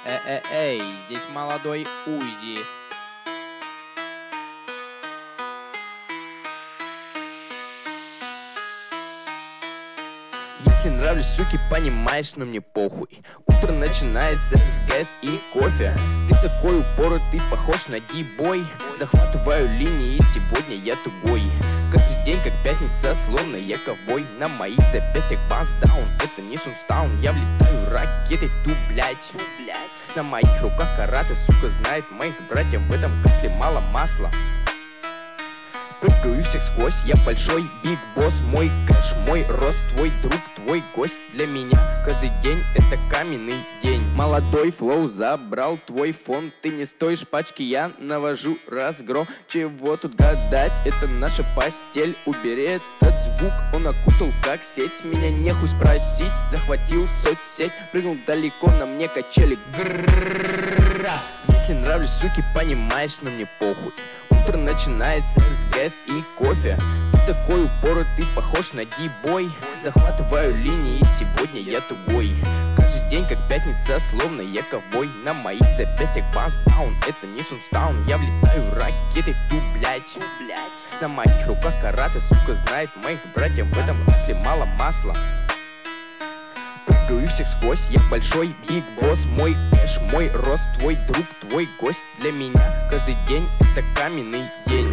Эй, здесь молодой Узи. Если нравлюсь, суки, понимаешь, но мне похуй. Утро начинается с ГЭС и кофе. Ты такой упоротый, похож на D-бой. Захватываю линии, сегодня я тугой. Каждый день, как пятница, словно я ковбой. На моих запястьях баздаун, это не Сунстаун. Я влетаю ракетой в ту, блядь. На моих руках карате, сука, знает моих братьев. В этом котле мало масла. Прыгаю всех сквозь, я большой биг босс. Мой кэш, мой рост, твой друг, твой гость. Для меня каждый день это каменный день. Молодой флоу забрал твой фон. Ты не стоишь пачки, я навожу разгром. Чего тут гадать, это наша постель. Убери этот звук, он окутал как сеть. С меня нехуй спросить, захватил соцсеть. Прыгнул далеко, на мне качели. Если нравлюсь, суки, понимаешь, но мне похуй. Утро начинается с ГЭС и кофе. Ты такой упоротый, похож на D-бой. Захватываю линии, сегодня я тугой. Каждый день, как пятница, словно я ковбой. На моих запястьях баздаун, это не Сунстаун. Я влетаю ракетой в ту, блядь. На моих руках карате, сука, знает моих братьев. В этом котле мало масла. Прыгаю всех сквозь, я большой биг босс. Мой кэш, мой рост, твой друг, твой гость. Для меня каждый день это каменный день.